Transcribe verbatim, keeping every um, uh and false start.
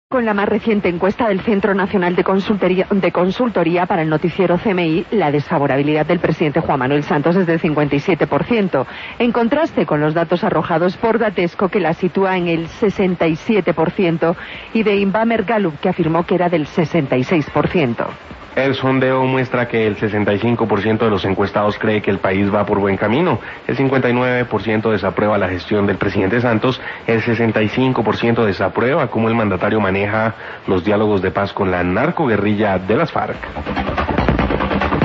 Con la más reciente encuesta del Centro Nacional de Consultoría, de Consultoría para el noticiero C M I, la desfavorabilidad del presidente Juan Manuel Santos es del cincuenta y siete por ciento, en contraste con los datos arrojados por Datesco, que la sitúa en el sesenta y siete por ciento, y de Inbamer Gallup, que afirmó que era del sesenta y seis por ciento. El sondeo muestra que el sesenta y cinco por ciento de los encuestados cree que el país va por buen camino, el cincuenta y nueve por ciento desaprueba la gestión del presidente Santos, el sesenta y cinco por ciento desaprueba cómo el mandatario maneja los diálogos de paz con la narcoguerrilla de las FARC.